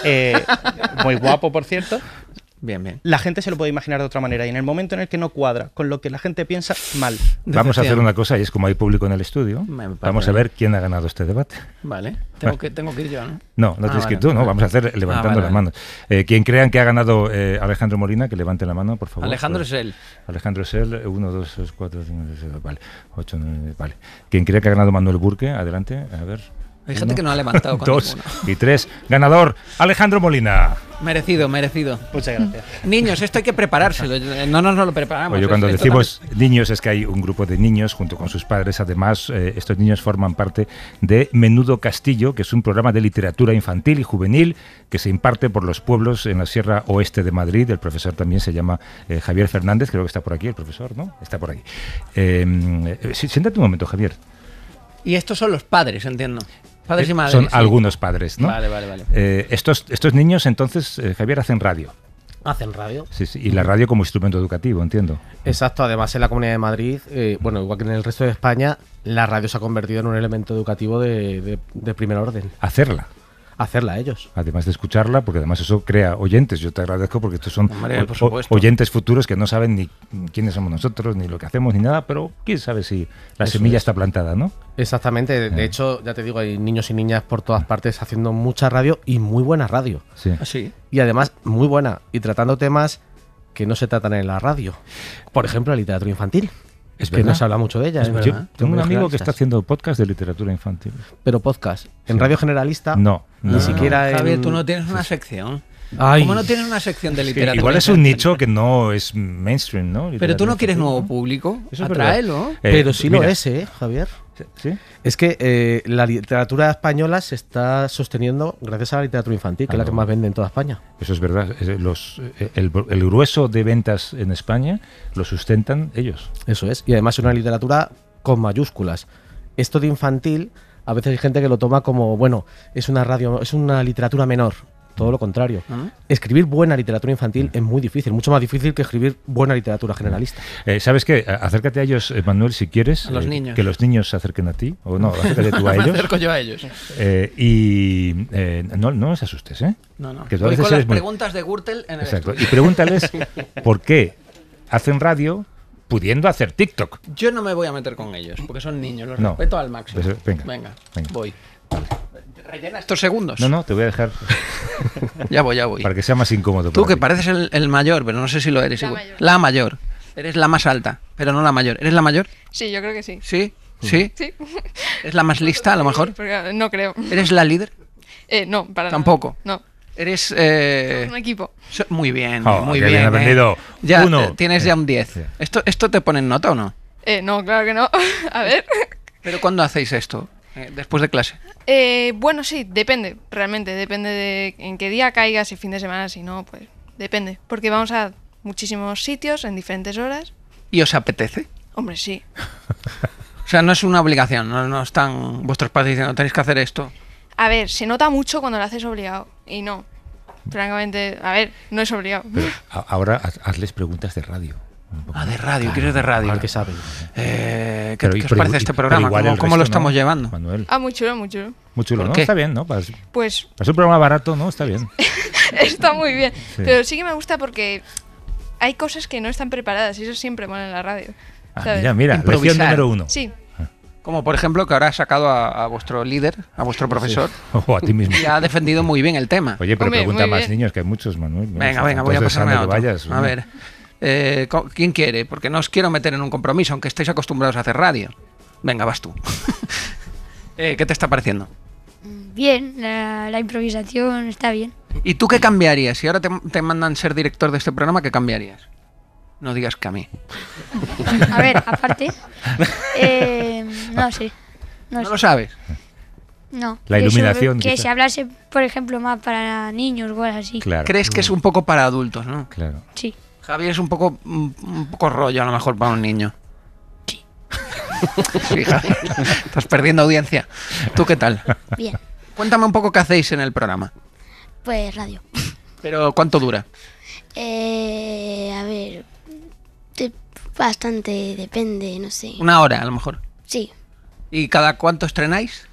muy guapo, por cierto, bien. La gente se lo puede imaginar de otra manera y en el momento en el que no cuadra con lo que la gente piensa, mal. Vamos a hacer una cosa y es como hay público en el estudio, vamos a ver quién ha ganado este debate. Vale, tengo que ir yo, ¿no? No tienes que ir tú, no, vamos a hacer levantando las manos. Quien crean que ha ganado Alejandro Molina, que levante la mano, por favor. Alejandro es él. Alejandro es él, 1, 2, 3, 4, 5, 6, vale, 8, 9, vale. Quien crea que ha ganado Manuel Burke, adelante, a ver. Hay gente que no ha levantado con 2 ninguno. y 3. Ganador, Alejandro Molina. Merecido. Muchas gracias. Niños, esto hay que preparárselo. No nos lo preparamos. Oye, cuando decimos niños es que hay un grupo de niños junto con sus padres. Además, estos niños forman parte de Menudo Castillo, que es un programa de literatura infantil y juvenil que se imparte por los pueblos en la Sierra Oeste de Madrid. El profesor también se llama Javier Fernández. Creo que está por aquí el profesor, ¿no? Está por ahí. Siéntate un momento, Javier. Y estos son los padres, entiendo. Padres y madres. Son algunos padres, ¿no? Vale. Estos niños, entonces, Javier, hacen radio. ¿Hacen radio? Sí, y la radio como instrumento educativo, entiendo. Exacto, además en la Comunidad de Madrid, igual que en el resto de España, la radio se ha convertido en un elemento educativo de primer orden. Hacerla ellos. Además de escucharla, porque además eso crea oyentes. Yo te agradezco porque estos son oyentes futuros que no saben ni quiénes somos nosotros, ni lo que hacemos, ni nada, pero quién sabe si la semilla está plantada, ¿no? Exactamente. De hecho, ya te digo, hay niños y niñas por todas partes haciendo mucha radio y muy buena radio. Sí. ¿Sí? Y además muy buena y tratando temas que no se tratan en la radio. Por ejemplo, la literatura infantil. Es que verdad. no se habla mucho de ella. Yo tengo un amigo que está haciendo podcast de literatura infantil. Pero podcast. ¿En radio generalista? No. Ni siquiera en... Javier, tú no tienes una sección. Ay. ¿Cómo no tienes una sección de literatura? Igual es un nicho que no es mainstream, ¿no? Pero tú no quieres nuevo público. Eso es Atráelo. Pero sí lo es, Javier. ¿Sí? Es que la literatura española se está sosteniendo gracias a la literatura infantil, que es la que más vende en toda España. Eso es verdad. El grueso de ventas en España lo sustentan ellos. Eso es. Y además es una literatura con mayúsculas. Esto de infantil, a veces hay gente que lo toma como, bueno, es una literatura menor. Todo lo contrario. Escribir buena literatura infantil es muy difícil, mucho más difícil que escribir buena literatura generalista. ¿Sabes qué? Acércate a ellos, Manuel, si quieres. A los niños. Que los niños se acerquen a ti. O no, acércate tú a ellos. Me acerco yo a ellos. No os asustes, ¿eh? No. Que tú a Voy veces con las eres muy... preguntas de Gürtel en el Exacto. estudio. Y pregúntales por qué hacen radio pudiendo hacer TikTok. Yo no me voy a meter con ellos, porque son niños, los No. respeto al máximo. Pues, venga, voy. Rellena estos segundos. No, te voy a dejar. Ya voy. Para que sea más incómodo. Tú para que ti. pareces el mayor, pero no sé si lo eres. La mayor. Eres la más alta, pero no la mayor. ¿Eres la mayor? Sí, yo creo que sí. ¿Sí? ¿Sí? Sí. ¿Es la más lista, a lo mejor? Porque no creo. ¿Eres la líder? No, para Tampoco. nada. No. Eres... Un equipo. Muy bien, muy bien. Aprendido. Ya, Uno. Tienes ya un 10. Sí. ¿Esto te pone en nota o no? No, claro que no. A ver. ¿Pero cuándo hacéis esto? ¿Después de clase? Bueno, sí, depende. Realmente depende de en qué día caiga, si fin de semana, si no, pues depende. Porque vamos a muchísimos sitios en diferentes horas. ¿Y os apetece? Hombre, sí. O sea, no es una obligación, no están vuestros padres diciendo tenéis que hacer esto. A ver, se nota mucho cuando lo haces obligado. Y no. Francamente, a ver, no es obligado. Pero hazles preguntas de radio. De radio, ¿quieres de radio? A ver qué saben. ¿Qué os parece este programa? ¿Cómo lo estamos llevando? Manuel. Muy chulo, muy chulo. Muy chulo, ¿Por ¿no? qué? Está bien, ¿no? Pues... Es un programa barato, ¿no? Está bien. Está muy bien. Sí. Pero sí que me gusta porque hay cosas que no están preparadas y eso siempre mola en la radio. ¿sabes? Mira, lección Improvisar. número 1. Sí. Como por ejemplo que ahora has sacado a vuestro líder, a vuestro profesor, O a ti mismo. y ha defendido muy bien el tema. Oye, pero Hombre, pregunta a muy más bien. niños, que hay muchos, Manuel. Venga, voy a Entonces, pasarme anda a que otro. vayas, A ver, ¿quién quiere? Porque no os quiero meter en un compromiso, aunque estéis acostumbrados a hacer radio. Venga, vas tú. ¿Qué te está pareciendo? Bien, la improvisación está bien. ¿Y tú qué cambiarías? Si ahora te mandan ser director de este programa, ¿qué cambiarías? No digas que a mí. A ver, aparte, no sé. ¿No sé. lo sabes? No. La iluminación, Que quizá. se hablase, por ejemplo, más para niños o algo así. Claro. ¿Crees que es un poco para adultos, no? Claro. Sí. Javier es un poco rollo a lo mejor para un niño. Sí. Sí, Javier. Estás perdiendo audiencia. ¿Tú qué tal? Bien. Cuéntame un poco qué hacéis en el programa. Pues radio. Pero ¿cuánto dura? A ver, bastante depende, no sé. Una hora, a lo mejor. Sí. ¿Y cada cuánto estrenáis?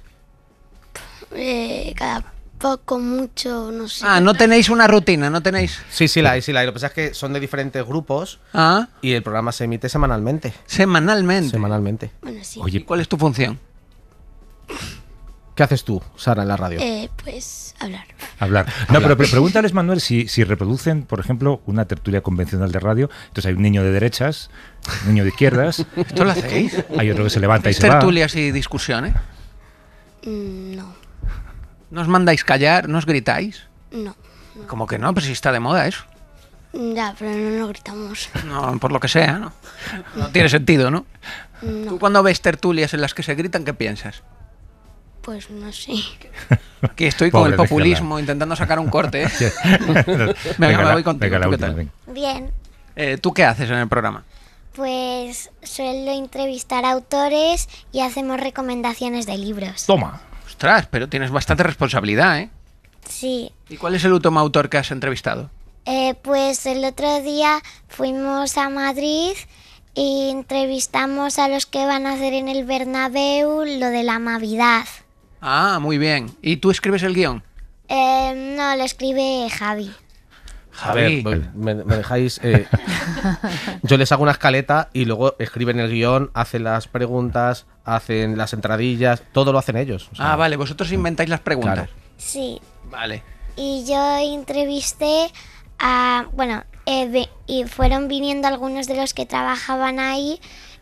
Cada poco, mucho, no sé. Ah, no tenéis una rutina, no tenéis... Sí, sí la hay. Lo que pasa es que son de diferentes grupos y el programa se emite semanalmente. ¿Semanalmente? Bueno, sí. Oye, ¿cuál es tu función? ¿Qué haces tú, Sara, en la radio? Pues hablar. No, pero pregúntales, Manuel, si reproducen, por ejemplo, una tertulia convencional de radio. Entonces hay un niño de derechas, un niño de izquierdas. ¿Esto lo hacéis? Hay otro que se levanta y se va. ¿Tertulias y discusiones? No. ¿No os mandáis callar? ¿No os gritáis? No. Como que no, pero si está de moda eso. Ya, pero no nos gritamos. No, por lo que sea, ¿no? No tiene sentido, ¿no? No. ¿Tú cuando ves tertulias en las que se gritan, qué piensas? Pues no sé. Aquí estoy con Pobre, el populismo intentando sacar un corte. ¿eh? Venga, me voy contigo. Venga, la ¿Tú qué última, tal? venga. Bien. ¿Tú qué haces en el programa? Pues suelo entrevistar a autores y hacemos recomendaciones de libros. Toma. Ostras, pero tienes bastante responsabilidad, ¿eh? Sí. ¿Y cuál es el último autor que has entrevistado? Pues el otro día fuimos a Madrid y entrevistamos a los que van a hacer en el Bernabéu lo de la amabilidad. Ah, muy bien. ¿Y tú escribes el guión? No, lo escribe Javi. A ver, me dejáis... yo les hago una escaleta y luego escriben el guión, hacen las preguntas, hacen las entradillas, todo lo hacen ellos. O sea, vale, vosotros inventáis las preguntas. Claro. Sí. Vale. Y yo entrevisté a... Bueno, y fueron viniendo algunos de los que trabajaban ahí.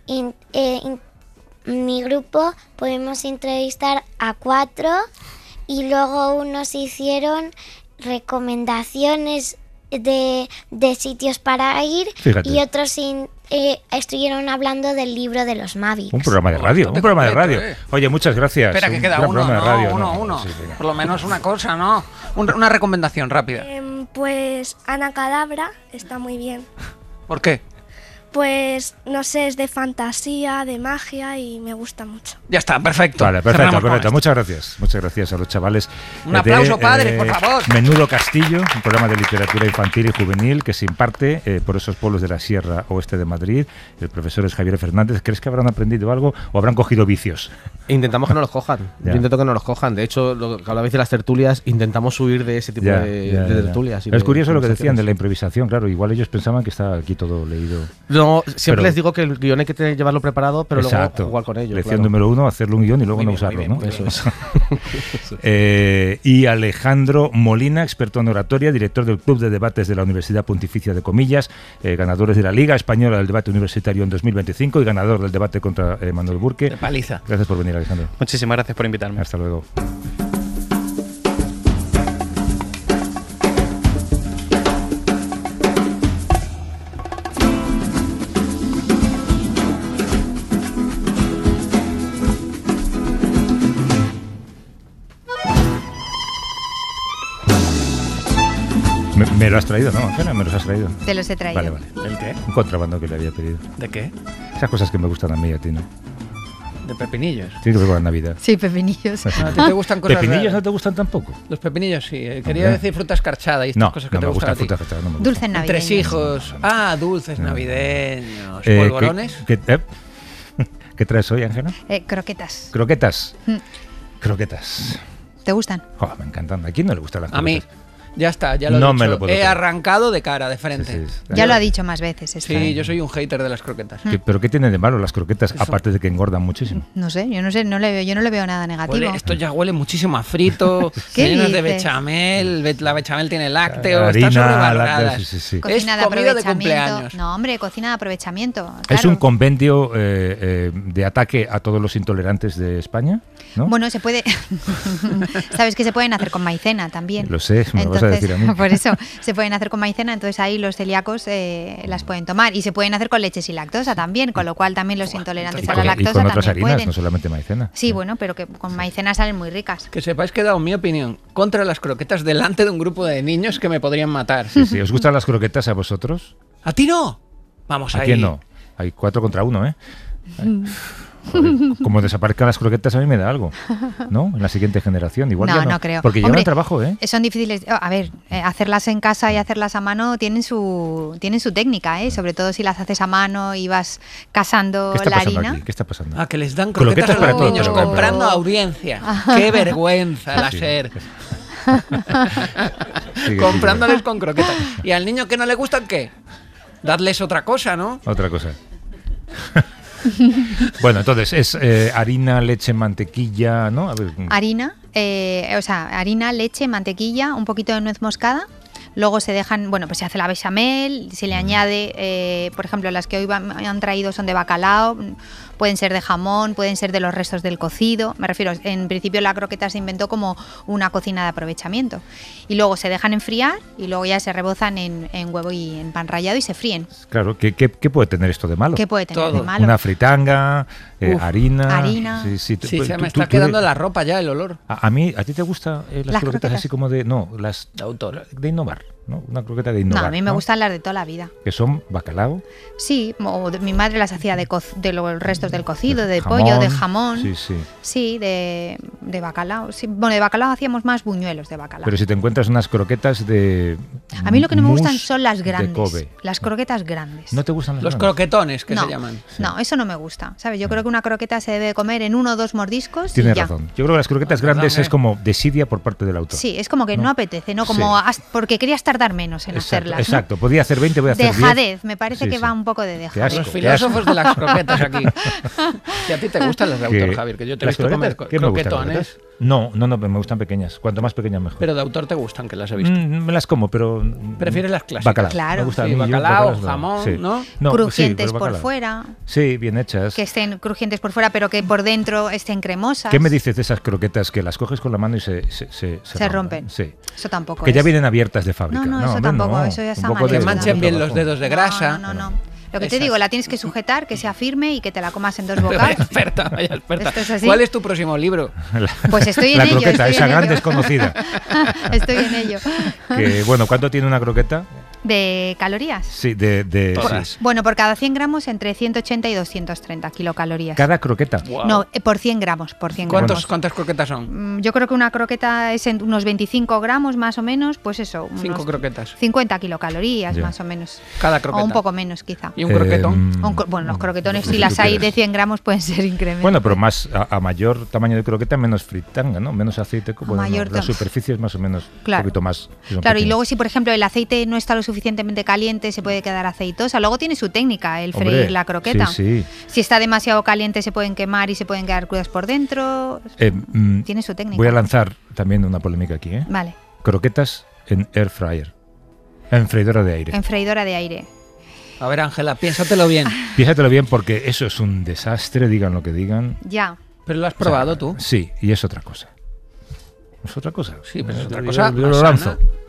Mi grupo pudimos entrevistar a 4 y luego unos hicieron recomendaciones de sitios para ir. Fíjate. Y otros estuvieron hablando del libro de los Mavics. Un programa de radio, un programa de radio. Oye, muchas gracias. Espera, que Un queda gran uno, programa de radio, uno. Sí, venga. Por lo menos una cosa, ¿no? Una recomendación rápida. Pues Ana Cadabra está muy bien. ¿Por qué? Pues no sé, es de fantasía, de magia y me gusta mucho. Ya está, perfecto. Vale, Cerramos con perfecto. esto. Muchas gracias. Muchas gracias a los chavales. Un aplauso, padres, por favor. Menudo Castillo, un programa de literatura infantil y juvenil que se imparte por esos pueblos de la Sierra Oeste de Madrid. El profesor es Javier Fernández. ¿Crees que habrán aprendido algo o habrán cogido vicios? Intentamos que no los cojan. Ya. Yo intento que no los cojan. De hecho, lo que hablabais de las tertulias, intentamos huir de ese tipo de tertulias. Es curioso lo que decían de la improvisación, claro. Igual ellos pensaban que estaba aquí todo leído. No, siempre Pero- les digo que el guión hay que llevarlo preparado, pero Exacto. luego jugar con ello. Lección claro. número 1, hacerlo un guión y luego Muy no bien, usarlo, muy bien, ¿no? muy bien. Eso es. Y Alejandro Molina, experto en oratoria, director del Club de Debates de la Universidad Pontificia de Comillas, ganadores de la Liga Española del Debate Universitario en 2025 y ganador del debate contra Manuel Burke. De paliza. Gracias por venir, Alejandro. Muchísimas gracias por invitarme. Hasta luego. Me lo has traído, ¿no, Ángela? Me los has traído. Te los he traído. Vale. ¿El qué? Un contrabando que le había pedido. ¿De qué? Esas cosas que me gustan a mí y a ti, ¿no? De pepinillos. Tiene que ver con la Navidad. Sí, pepinillos. ¿A ti te gustan cosas ¿Pepinillos raras? no te gustan tampoco? Los pepinillos sí. Quería decir fruta escarchada y estas cosas que te gustan a ti. Fruta escarchada, no me gusta. Dulces navideños. Entresijos. Ah, dulces navideños. ¿Polvorones? ¿Qué traes hoy, Ángela? Croquetas. Croquetas. Croquetas. ¿Te gustan? Oh, me encantan. ¿A quién no le gustan las A croquetas? mí. Ya está, ya lo he No dicho. me lo puedo He creer. arrancado de cara, de frente. Ya lo ha dicho más veces. Esto, Sí, yo soy un hater de las croquetas. ¿Pero qué tiene de malo las croquetas, aparte de que engordan muchísimo? No sé, yo no le veo nada negativo. Esto ya huele muchísimo a frito, ¿Qué llenos de dices? bechamel, la bechamel tiene lácteo, Harina, están sobrevaloradas. lácteos, sí. Cocina Es de comida de aprovechamiento. cumpleaños. No, hombre, cocina de aprovechamiento. Es claro. un compendio de ataque a todos los intolerantes de España, ¿no? Bueno, se puede. Sabes que se pueden hacer con maicena también. Lo sé, me lo vas a decir a mí. Por eso se pueden hacer con maicena, entonces ahí los celíacos las pueden tomar. Y se pueden hacer con leche sin lactosa también, con lo cual también los intolerantes a la Y lactosa con otras también harinas, pueden. no solamente maicena. Sí, bueno, pero que con maicena salen muy ricas. Que sepáis que he dado mi opinión contra las croquetas delante de un grupo de niños que me podrían matar. Sí, ¿os gustan las croquetas a vosotros? ¿A ti no? Vamos ¿A ahí. quién no? Hay 4 contra 1, ¿eh? Joder, como desaparezcan las croquetas a mí me da algo, ¿no? En la siguiente generación, igual No, ya no. no creo. Porque llevan Hombre, trabajo, ¿eh? Son difíciles. A ver, hacerlas en casa y hacerlas a mano tienen su técnica, ¿eh? Sobre todo si las haces a mano y vas casando ¿Qué está la pasando harina. aquí? ¿Qué está pasando? Ah, que les dan croquetas, para a los todos, niños, pero- comprando audiencia. ¡Qué vergüenza la Sí. SER! Sigue, Comprándoles con croquetas. ¿Y al niño que no le gustan qué? Dadles otra cosa, ¿no? Otra cosa. Bueno, entonces es harina, leche, mantequilla, ¿no? A ver, Harina, harina, leche, mantequilla, un poquito de nuez moscada. Luego se dejan, bueno, pues se hace la bechamel, se le añade, por ejemplo, las que hoy me han traído son de bacalao, pueden ser de jamón, pueden ser de los restos del cocido. Me refiero, en principio la croqueta se inventó como una cocina de aprovechamiento. Y luego se dejan enfriar y luego ya se rebozan en huevo y en pan rallado y se fríen. claro, ¿qué puede tener esto de malo? ¿Qué puede tener Todo. de malo? Una fritanga, Harina. Sí, Sí, tú- se me tú- está tú quedando de- la ropa ya, el olor. A mí, ¿a ti te gustan las Las croquetas croquetas. así como de... No, las De autor. de innovar, ¿no? Una croqueta de innovar. No, a mí me ¿no? gustan las de toda la vida. Que son bacalao, Sí, mi madre las hacía de los restos del cocido, de jamón, pollo, de jamón. Sí, sí. Sí, de bacalao. Sí, bueno, de bacalao hacíamos más buñuelos de bacalao. Pero si te encuentras unas croquetas de... A mí lo que no me gustan mousse son las de grandes. Kobe. Las croquetas grandes. ¿No te gustan las Los grandes? croquetones, que No, se llaman. No, eso no me gusta. ¿Sabes? Yo creo que una croqueta se debe comer en 1 o 2 mordiscos. Tienes y ya. razón. Yo creo que las croquetas Perdón, grandes ¿eh? es como desidia por parte del autor. Sí, es como que no, apetece, ¿no? Como porque querías tardar menos en Exacto, hacerlas. ¿no? exacto. Podía hacer 20, voy a hacer 10. Dejadez, me parece Sí, que sí. va un poco de Qué dejadez. asco, Los qué filósofos asco. de las croquetas aquí. Si a ti te gustan las de autor, Que- Javier, que yo te he ¿las visto comer croquetas? ¿Qué me gustan, croquetones. croquetas? No, me gustan pequeñas. Cuanto más pequeñas mejor. Pero de autor te gustan, que las he visto. Me las como, pero... ¿Prefieres las clásicas? Bacalao. Claro. Me gusta a Sí, mí, yo bacalao, bacalaos jamón, Sí. ¿no? Crujientes pero por bacalao. fuera, Sí, bien hechas. que estén crujientes por fuera, pero que por dentro estén cremosas. ¿Qué me dices de esas croquetas que las coges con la mano y se rompen? Sí. Eso tampoco Que es. ya vienen abiertas de fábrica. No, eso hombre, tampoco, no. eso ya Un está poco mal de- Que hecho. manchen de bien los trabajo. dedos de grasa. No. Lo que te Esas. digo, la tienes que sujetar, que sea firme y que te la comas en 2 Vaya bocados. experta, vaya experta. Esto es así. ¿Cuál es tu próximo libro? Pues estoy en La ello. croqueta, estoy esa en gran ello. desconocida. Estoy en ello. Que, bueno, ¿cuánto tiene una croqueta? ¿De calorías? Sí, de Todas. sí. Bueno, por cada 100 gramos entre 180 y 230 kilocalorías. Cada croqueta. Wow. No, por 100 gramos, por 100 gramos. ¿Cuántas croquetas son? Yo creo que una croqueta es en unos 25 gramos más o menos, pues eso, 5 croquetas. 50 kilocalorías Ya. más o menos. Cada croqueta. O un poco menos quizá. ¿Y un croquetón? Bueno, los croquetones, pues si si las tú hay quieres. de 100 gramos, pueden ser incrementos. Bueno, pero más a mayor tamaño de croqueta, menos fritanga, ¿no? Menos aceite. Bueno, mayor la tam- superficie es más o menos Claro. un poquito más. si son Claro, y pequeñas. luego si por ejemplo el aceite no está lo suficientemente caliente, se puede quedar aceitosa. Luego tiene su técnica el freír Hombre, la croqueta. sí. Si está demasiado caliente se pueden quemar y se pueden quedar crudas por dentro. Tiene su técnica. Voy a lanzar también una polémica aquí, ¿eh? Vale, Croquetas en air fryer. En freidora de aire. en freidora de aire. A ver, Ángela, piénsatelo bien. Piénsatelo bien porque eso es un desastre, digan lo que digan. Ya. ¿Pero lo has probado tú? Sí, y es otra cosa. Es otra cosa. Sí, pero es otra Yo- cosa yo lo más lanzo. sana.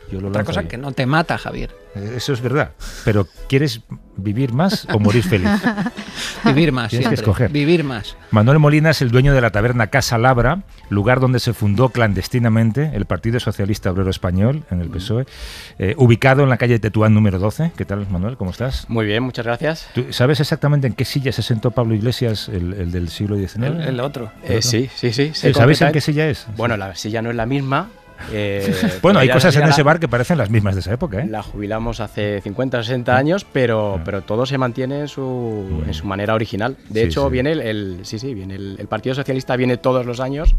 Yo lo Otra lanzo cosa ahí. que no te mata, Javier. Eso es verdad. Pero ¿quieres vivir más o morir feliz? Vivir más, Tienes que siempre. escoger. Vivir más. Manuel Molina es el dueño de la taberna Casa Labra, lugar donde se fundó clandestinamente el Partido Socialista Obrero Español, en el PSOE, ubicado en la calle Tetuán número 12. ¿Qué tal, Manuel? ¿Cómo estás? Muy bien, muchas gracias. ¿Tú sabes exactamente en qué silla se sentó Pablo Iglesias, el del siglo XIX? El otro. Sí. sé ¿Sabéis en completamente. qué silla es? Bueno, la silla no es la misma. Bueno, hay ya cosas en la- ese bar que parecen las mismas de esa época, ¿eh? La jubilamos hace 50 o 60 años, pero todo se mantiene en su manera original. De Sí, hecho, sí. viene viene el Partido Socialista viene todos los años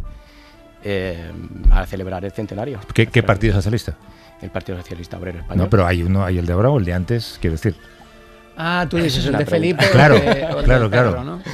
a celebrar el centenario. ¿Qué Partido Socialista? El Partido Socialista Obrero Español. No, pero hay el de ahora o el de antes, quiero decir. Ah, tú dices Es el una de pregunta. Felipe. Claro, o el de claro, Pedro, claro. ¿no?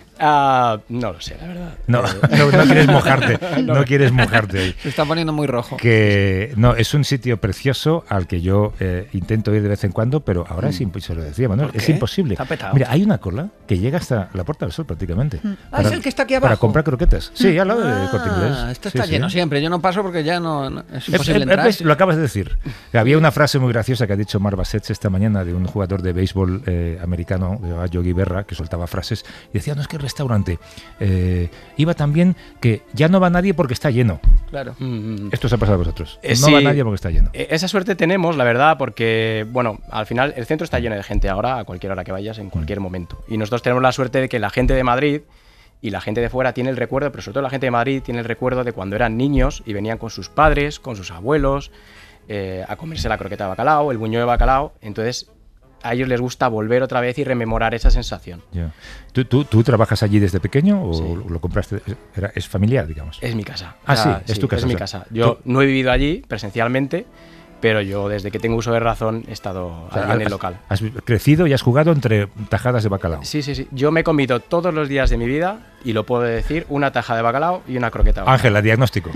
No lo sé, la verdad. No quieres mojarte, no quieres mojarte ahí. Se está poniendo muy rojo. Que no, es un sitio precioso al que yo intento ir de vez en cuando, pero ahora es imposible, se lo decía Manuel, ¿Por es qué? imposible. Está petado. Mira, hay una cola que llega hasta la Puerta del Sol prácticamente. Es el que está aquí abajo. Para comprar croquetas. Sí, al lado de Corte Inglés. Esto Sí, está sí. lleno siempre. Yo no paso porque ya no es imposible entrar. ¿Ves? Lo acabas de decir. Había una frase muy graciosa que ha dicho Mark Bassett esta mañana de un jugador de béisbol americano, Yogi Berra, que soltaba frases y decía, no, es que el restaurante iba tan bien que ya no va nadie porque está lleno. Claro. Esto os ha pasado a vosotros. No Sí. va nadie porque está lleno. Esa suerte tenemos, la verdad, porque, bueno, al final el centro está lleno de gente ahora, a cualquier hora que vayas, en cualquier momento. Y nosotros tenemos la suerte de que la gente de Madrid y la gente de fuera tiene el recuerdo, pero sobre todo la gente de Madrid tiene el recuerdo de cuando eran niños y venían con sus padres, con sus abuelos, a comerse la croqueta de bacalao, el buñuelo de bacalao. Entonces, a ellos les gusta volver otra vez y rememorar esa sensación. Ya. ¿Tú trabajas allí desde pequeño o lo compraste? Es familiar, digamos. Es mi casa. Ah, O sea, sí, es tu casa. Es o mi sea, casa. Yo no he vivido allí presencialmente, pero yo desde que tengo uso de razón he estado o sea, allí en el local. Has crecido y has jugado entre tajadas de bacalao. Sí. Yo me he comido todos los días de mi vida, y lo puedo decir, una taja de bacalao y una croqueta de bacalao. Ángela, diagnóstico.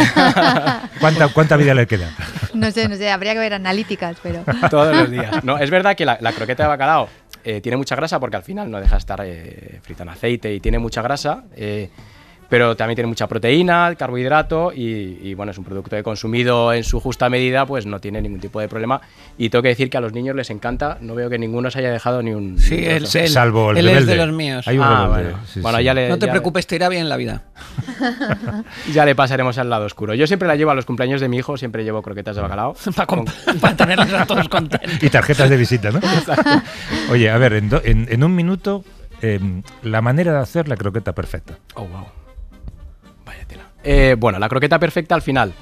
¿Cuánta vida le queda? No sé, habría que ver analíticas, pero... Todos los días. No, es verdad que la croqueta de bacalao tiene mucha grasa porque al final no deja de estar frita en aceite y tiene mucha grasa, pero también tiene mucha proteína, carbohidrato y bueno, es un producto que consumido en su justa medida pues no tiene ningún tipo de problema, y tengo que decir que a los niños les encanta, no veo que ninguno se haya dejado ni un... Sí, ni un él, trozo. Salvo el él rebelde. es de los míos. Hay un rebelde. Bueno, Sí, bueno sí. ya le... No te ya- preocupes, te irá bien la vida. Ya le pasaremos al lado oscuro. Yo siempre la llevo a los cumpleaños de mi hijo, siempre llevo croquetas de bacalao. Para tenerlos a todos contentos. Y tarjetas de visita, ¿no? Oye, a ver, en un minuto, la manera de hacer la croqueta perfecta. Oh, wow. Vaya tela. Bueno, la croqueta perfecta al final.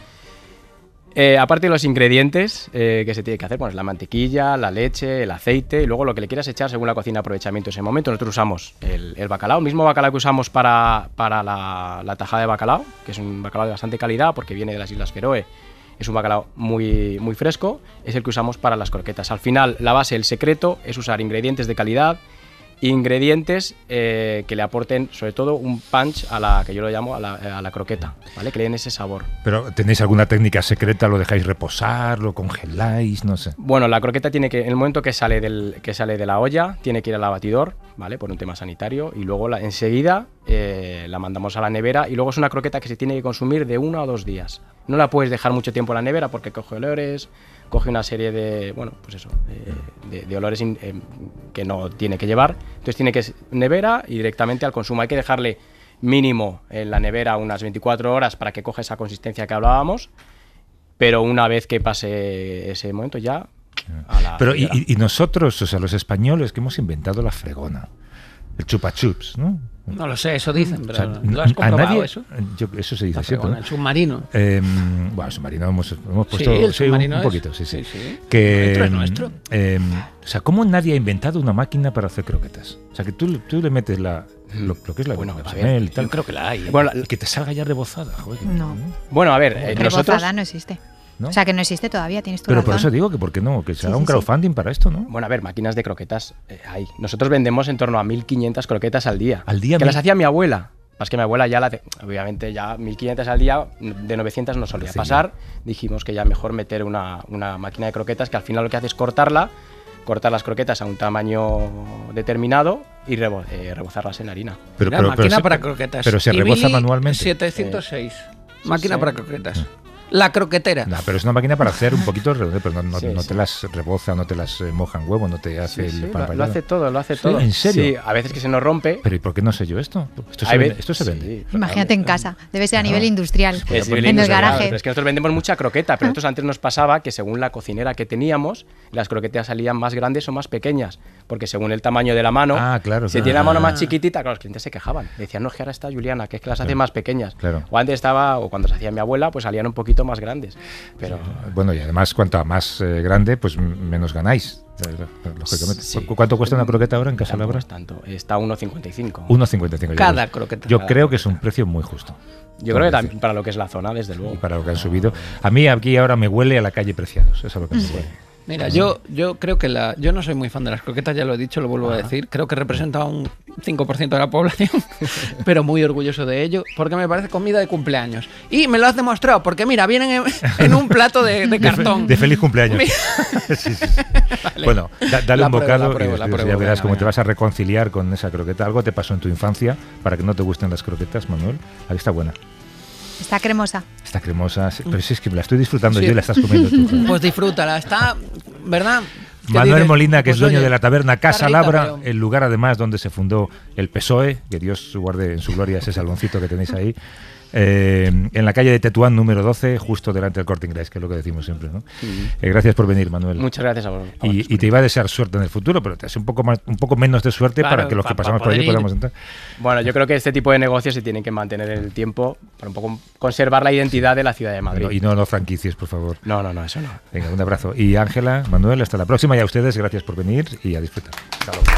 Aparte de los ingredientes que se tiene que hacer, pues la mantequilla, la leche, el aceite, y luego lo que le quieras echar según la cocina aprovechamiento en ese momento. Nosotros usamos el bacalao, el mismo bacalao que usamos para la tajada de bacalao, que es un bacalao de bastante calidad porque viene de las Islas Feroe. Es un bacalao muy, muy fresco, es el que usamos para las croquetas. Al final, la base, el secreto, es usar ingredientes de calidad, ingredientes que le aporten sobre todo un punch a la que yo lo llamo a la croqueta, ¿vale? Que le den ese sabor. Pero ¿tenéis alguna técnica secreta? ¿Lo dejáis reposar? ¿Lo congeláis? No sé. Bueno, la croqueta tiene que, en el momento que sale de la olla, tiene que ir al abatidor, ¿vale? Por un tema sanitario, y luego enseguida la mandamos a la nevera, y luego es una croqueta que se tiene que consumir de 1 a 2 días. No la puedes dejar mucho tiempo en la nevera porque coge olores, coge una serie de, bueno, pues eso, de olores que no tiene que llevar. Entonces tiene que ser nevera y directamente al consumo. Hay que dejarle mínimo en la nevera unas 24 horas para que coja esa consistencia que hablábamos, pero una vez que pase ese momento ya a la Pero nevera. y nosotros, o sea, los españoles, que hemos inventado la fregona, el chupa chups, ¿no? No lo sé, eso dicen, pero O sea, ¿lo has a comprobado nadie- eso? Eso se dice La siempre, fregona, ¿no? el submarino. Bueno, el submarino hemos puesto el submarino un es- poquito, sí. sí. Que, Nuestro es nuestro. O sea, ¿cómo nadie ha inventado una máquina para hacer croquetas? O sea, que tú le metes lo que es la Bueno, a bechamel ver, y tal. yo creo que la hay. Bueno, Y que te salga ya rebozada, joder. No. Bueno, a ver, nosotros... Rebozada no existe. ¿No? O sea, que no existe todavía, tienes tu Pero por razón. eso digo que ¿por qué no? Que se haga sí, un sí. crowdfunding para esto, ¿no? Bueno, a ver, máquinas de croquetas hay. Nosotros vendemos en torno a 1.500 croquetas al día. ¿Al día? Que las hacía mi abuela. Es que mi abuela ya obviamente ya 1.500 al día, de 900 no solía Sí. pasar. Dijimos que ya mejor meter una máquina de croquetas que al final lo que hace es cortar las croquetas a un tamaño determinado y rebozarlas en harina. Mira, máquina para croquetas. Pero se Ibili reboza manualmente. 706. Máquina sí. para croquetas. La croquetera. No, pero es una máquina para hacer un poquito redondo, pero no, Sí, no sí. te las reboza, no te las moja en huevo, no te hace Sí, el lo pan hace rallado. todo, ¿Sí? ¿En serio? Sí, a veces que se nos rompe. Pero ¿y por qué no sé yo esto? Esto se vende. Imagínate en casa, debe ser a nivel industrial, Es en el industrial, garaje. pero es que nosotros vendemos mucha croqueta, pero nosotros antes nos pasaba que según la cocinera que teníamos, las croquetas salían más grandes o más pequeñas, porque según el tamaño de la mano, si tiene la mano más chiquitita, claro, los clientes se quejaban. Decían, no, es que ahora está Juliana, que es que las hace más pequeñas. Claro. O antes o cuando se hacía mi abuela, pues salían un poquito más grandes. Pero Bueno, y además, cuanto más grande, pues menos ganáis. Lógicamente. Sí. ¿Cuánto cuesta una croqueta ahora en Casa Labra? tanto, está a 1,55. 1,55. Cada croqueta. Yo creo que es un precio muy justo. Yo creo que también para lo que es la zona, desde luego. Y para lo que han subido. A mí aquí ahora me huele a la calle Preciados. Eso es lo que me huele. Mira, yo creo que yo no soy muy fan de las croquetas, ya lo he dicho, lo vuelvo a decir. Creo que representa un 5% de la población, pero muy orgulloso de ello, porque me parece comida de cumpleaños. Y me lo has demostrado, porque mira, vienen en un plato de cartón. De feliz cumpleaños. Sí. Vale. Bueno, dale un bocado la y pruebo, ya verás venga, cómo te venga. vas a reconciliar con esa croqueta. Algo te pasó en tu infancia para que no te gusten las croquetas, Manuel. Aquí está buena. Está cremosa. Está cremosa, pero si es que me la estoy disfrutando Sí. yo y la estás comiendo tú. joder. Pues disfrútala, está, ¿verdad? ¿Qué Manuel dices? Molina, que es Pues dueño oye, de la taberna Casa está rica, Labra, pero- el lugar además donde se fundó el PSOE, que Dios guarde en su gloria ese saloncito que tenéis ahí, en la calle de Tetuán número 12, justo delante del Corte Inglés, que es lo que decimos siempre, ¿no? Gracias por venir, Manuel. Muchas gracias a vos. Y te iba a desear suerte en el futuro, pero te hace un poco menos de suerte Claro, para que los que pa pasamos por poder allí ir. podamos entrar. Bueno, yo creo que este tipo de negocios se tienen que mantener en el tiempo para un poco conservar la identidad de la ciudad de Madrid. Y no los franquicios, por favor. No, eso no. Venga, un abrazo. Y Ángela, Manuel, hasta la próxima. Y a ustedes, gracias por venir y a disfrutar. Hasta luego.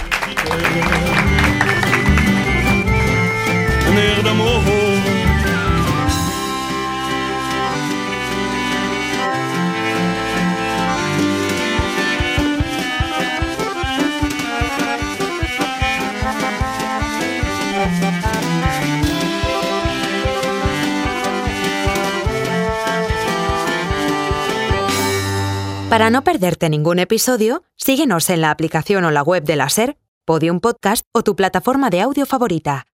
Een air d'amour. Para no perderte ningún episodio, síguenos en la aplicación o la web de la SER, Podium Podcast o tu plataforma de audio favorita.